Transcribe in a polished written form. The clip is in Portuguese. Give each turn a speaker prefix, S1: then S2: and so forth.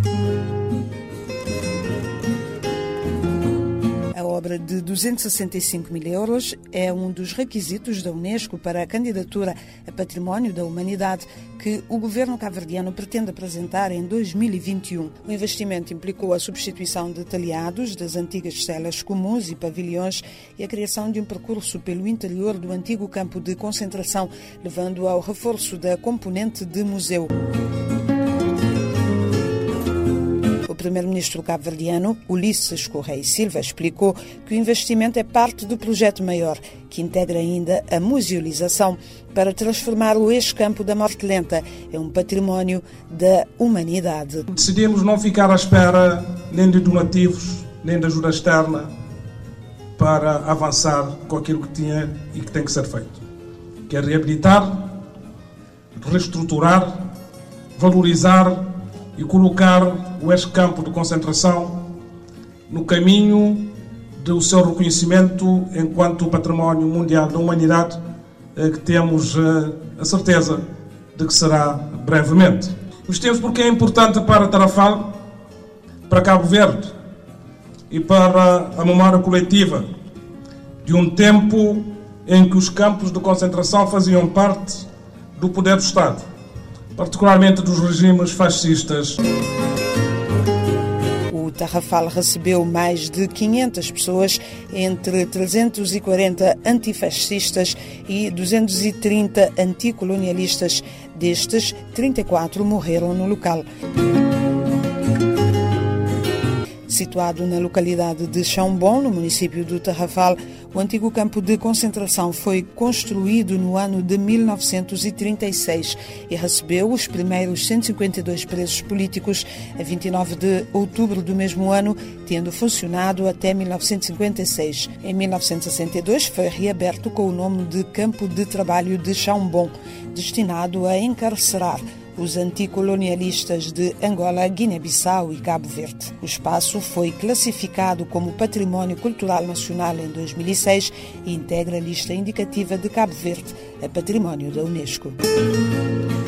S1: A obra de 265 mil euros é um dos requisitos da Unesco para a candidatura a Património da Humanidade que o governo cabo-verdiano pretende apresentar em 2021. O investimento implicou a substituição de telhados das antigas celas comuns e pavilhões e a criação de um percurso pelo interior do antigo campo de concentração, levando ao reforço da componente de museu. O primeiro-ministro cabo-verdiano, Ulisses Correia Silva, explicou que o investimento é parte do projeto maior, que integra ainda a musealização para transformar o ex-campo da morte lenta em um património da humanidade.
S2: Decidimos não ficar à espera nem de donativos, nem de ajuda externa para avançar com aquilo que tinha e que tem que ser feito. Que é reabilitar, reestruturar, valorizar e colocar o ex-campo de concentração no caminho do seu reconhecimento enquanto património mundial da humanidade, que temos a certeza de que será brevemente. Os temos porque é importante para Tarrafal, para Cabo Verde e para a memória coletiva de um tempo em que os campos de concentração faziam parte do poder do Estado, particularmente dos regimes fascistas.
S1: O Tarrafal recebeu mais de 500 pessoas, entre 340 antifascistas e 230 anticolonialistas. Destes, 34 morreram no local. Situado na localidade de Chão Bom, no município do Tarrafal, o antigo campo de concentração foi construído no ano de 1936 e recebeu os primeiros 152 presos políticos a 29 de outubro do mesmo ano, tendo funcionado até 1956. Em 1962 foi reaberto com o nome de Campo de Trabalho de Chão Bom, destinado a encarcerar os anticolonialistas de Angola, Guiné-Bissau e Cabo Verde. O espaço foi classificado como Património Cultural Nacional em 2006 e integra a lista indicativa de Cabo Verde a Património da Unesco.